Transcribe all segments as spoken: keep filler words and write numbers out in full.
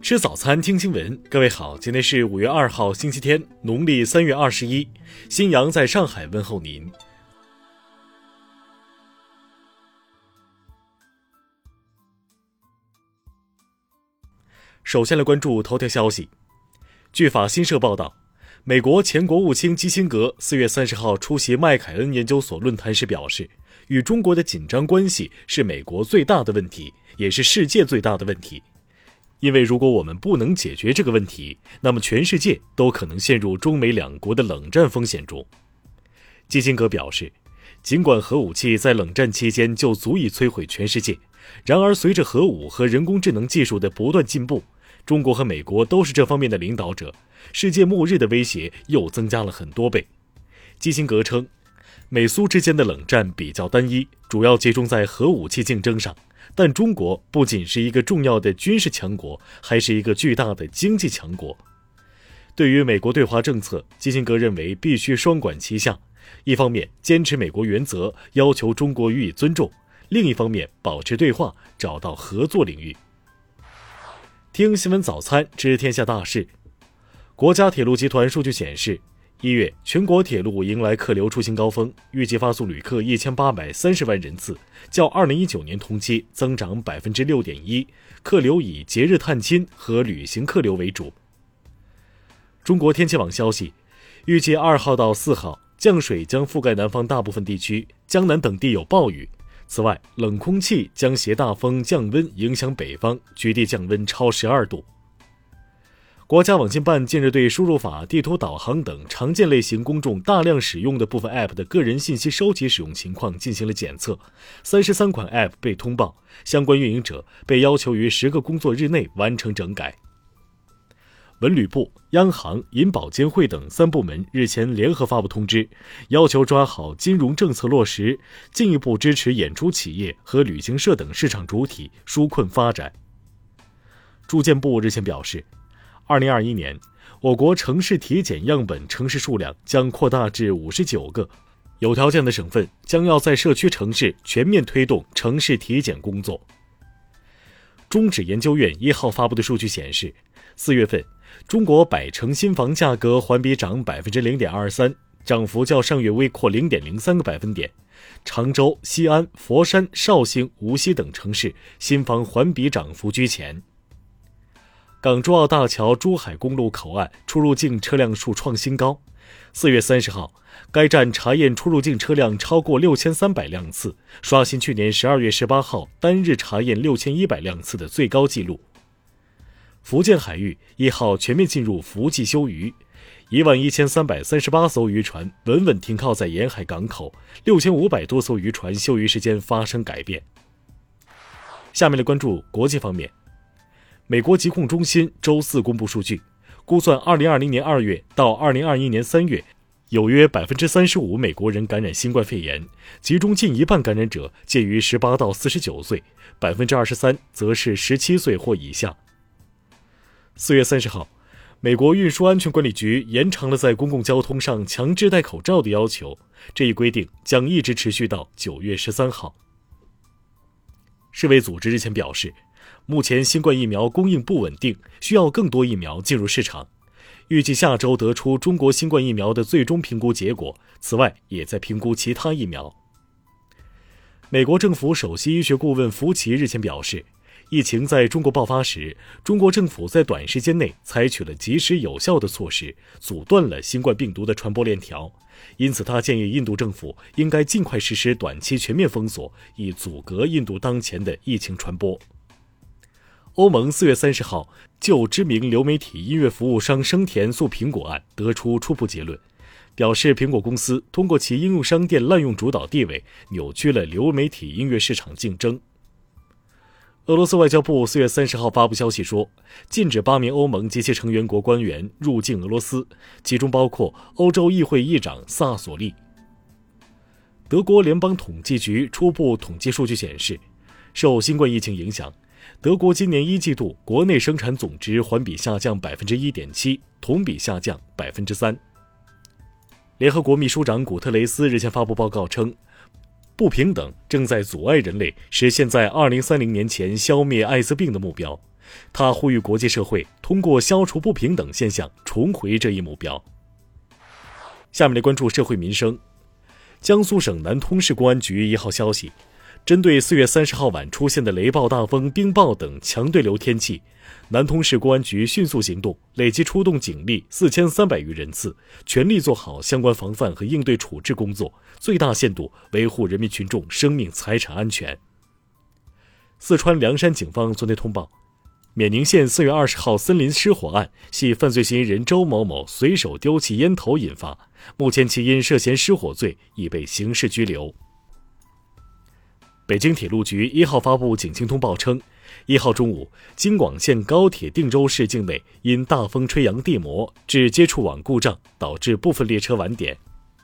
吃早餐，听新闻。各位好，今天是五月二号，星期天，农历三月二十一。新阳在上海问候您。首先来关注头条消息。据法新社报道，美国前国务卿基辛格四月三十号出席麦凯恩研究所论坛时表示，与中国的紧张关系是美国最大的问题，也是世界最大的问题。因为如果我们不能解决这个问题，那么全世界都可能陷入中美两国的冷战风险中。基辛格表示，尽管核武器在冷战期间就足以摧毁全世界，然而随着核武和人工智能技术的不断进步，中国和美国都是这方面的领导者，世界末日的威胁又增加了很多倍。基辛格称，美苏之间的冷战比较单一，主要集中在核武器竞争上，但中国不仅是一个重要的军事强国，还是一个巨大的经济强国。对于美国对华政策，基辛格认为必须双管齐下，一方面坚持美国原则，要求中国予以尊重，另一方面保持对话，找到合作领域。听新闻早餐，知天下大事。国家铁路集团数据显示，一月全国铁路迎来客流出行高峰，预计发送旅客一千八百三十万人次，较二零一九年同期增长百分之六点一，客流以节日探亲和旅行客流为主。中国天气网消息，预计二号到四号降水将覆盖南方大部分地区，江南等地有暴雨。此外，冷空气将携大风降温，影响北方，局地降温超十二度。国家网信办近日对输入法、地图导航等常见类型公众大量使用的部分 App 的个人信息收集使用情况进行了检测，三十三款 App 被通报，相关运营者被要求于十个工作日内完成整改。文旅部、央行、银保监会等三部门日前联合发布通知，要求抓好金融政策落实，进一步支持演出企业和旅行社等市场主体纾困发展。住建部日前表示，二零二一年，我国城市体检样本城市数量将扩大至五十九个，有条件的省份将要在社区城市全面推动城市体检工作。中指研究院一号发布的数据显示，四月份中国百城新房价格环比涨 百分之零点二三， 涨幅较上月微扩 零点零三个百分点。常州、西安、佛山、绍兴、无锡等城市新房环比涨幅居前。港珠澳大桥珠海公路口岸出入境车辆数创新高。四月三十号，该站查验出入境车辆超过六千三百辆次，刷新去年十二月十八号单日查验六千一百辆次的最高纪录。福建海域一号全面进入伏季休渔，一万一千三百三十八艘渔船稳稳停靠在沿海港口，六千五百多艘渔船休渔时间发生改变。下面来关注国际方面。美国疾控中心周四公布数据，估算二零二零年二月到二零二一年三月，有约 百分之三十五 美国人感染新冠肺炎，其中近一半感染者介于十八到四十九岁， 百分之二十三 则是十七岁或以下。四月三十号，美国运输安全管理局延长了在公共交通上强制戴口罩的要求，这一规定将一直持续到九月十三号。世卫组织日前表示，目前新冠疫苗供应不稳定，需要更多疫苗进入市场，预计下周得出中国新冠疫苗的最终评估结果，此外也在评估其他疫苗。美国政府首席医学顾问福奇日前表示，疫情在中国爆发时，中国政府在短时间内采取了及时有效的措施，阻断了新冠病毒的传播链条。因此他建议印度政府应该尽快实施短期全面封锁，以阻隔印度当前的疫情传播。欧盟四月三十号就知名流媒体音乐服务商生田诉苹果案得出初步结论，表示苹果公司通过其应用商店滥用主导地位，扭曲了流媒体音乐市场竞争。俄罗斯外交部四月三十号发布消息说，禁止八名欧盟及其成员国官员入境俄罗斯，其中包括欧洲议会议长萨索利。德国联邦统计局初步统计数据显示，受新冠疫情影响，德国今年一季度国内生产总值环比下降 百分之一点七， 同比下降 百分之三。联合国秘书长古特雷斯日前发布报告称，不平等正在阻碍人类实现在二零三零年前消灭艾滋病的目标。 他呼吁国际社会通过消除不平等现象重回这一目标。下面来关注社会民生。江苏省南通市公安局一号消息，针对四月三十号晚出现的雷暴大风、冰雹等强对流天气，南通市公安局迅速行动，累计出动警力四千三百余人次，全力做好相关防范和应对处置工作，最大限度维护人民群众生命财产安全。四川凉山警方昨天通报，冕宁县四月二十号森林失火案系犯罪嫌疑人周某某随手丢弃烟头引发，目前其因涉嫌失火罪已被刑事拘留。北京铁路局一号发布警情通报称，一号中午，京广线高铁定州市境内因大风吹扬地膜致接触网故障，导致部分列车晚点。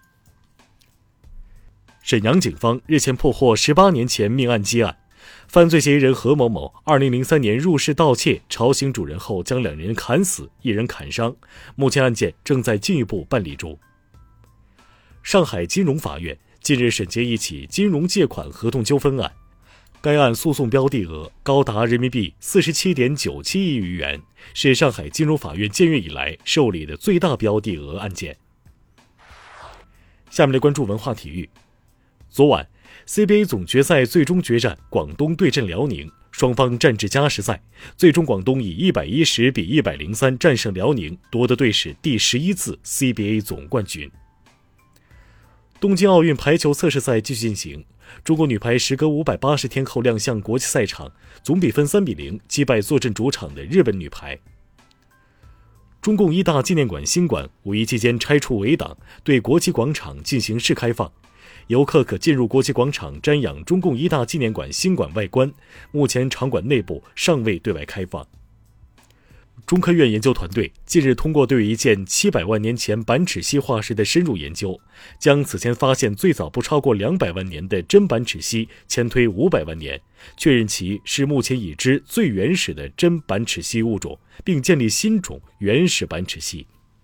沈阳警方日前破获十八年前命案积案，犯罪嫌疑人何某某二零零三年入室盗窃，吵醒主人后将两人砍死，一人砍伤，目前案件正在进一步办理中。上海金融法院近日审结一起金融借款合同纠纷案，该案诉讼标的额高达人民币 四十七点九七亿余元，是上海金融法院建院以来受理的最大标的额案件。下面来关注文化体育。昨晚 C B A 总决赛最终决战广东对阵辽宁，双方战至加时赛，最终广东以一百一十比一百零三战胜辽宁，夺得队史第十一次 C B A 总冠军。东京奥运排球测试赛继续进行，中国女排时隔五百八十天后亮相国际赛场，总比分三比零击败坐镇主场的日本女排。中共一大纪念馆新馆五一期间拆除围挡，对国旗广场进行试开放，游客可进入国旗广场瞻仰中共一大纪念馆新馆外观，目前场馆内部尚未对外开放。中科院研究团队近日通过对一件七百万年前板齿蜥化石的深入研究，将此前发现最早不超过两百万年的真板齿蜥前推五百万年，确认其是目前已知最原始的真板齿蜥物种，并建立新种原始板齿蜥。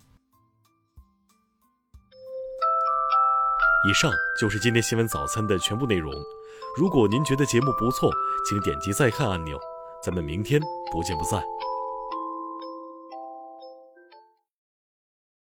以上就是今天新闻早餐的全部内容。如果您觉得节目不错，请点击再看按钮。咱们明天不见不散。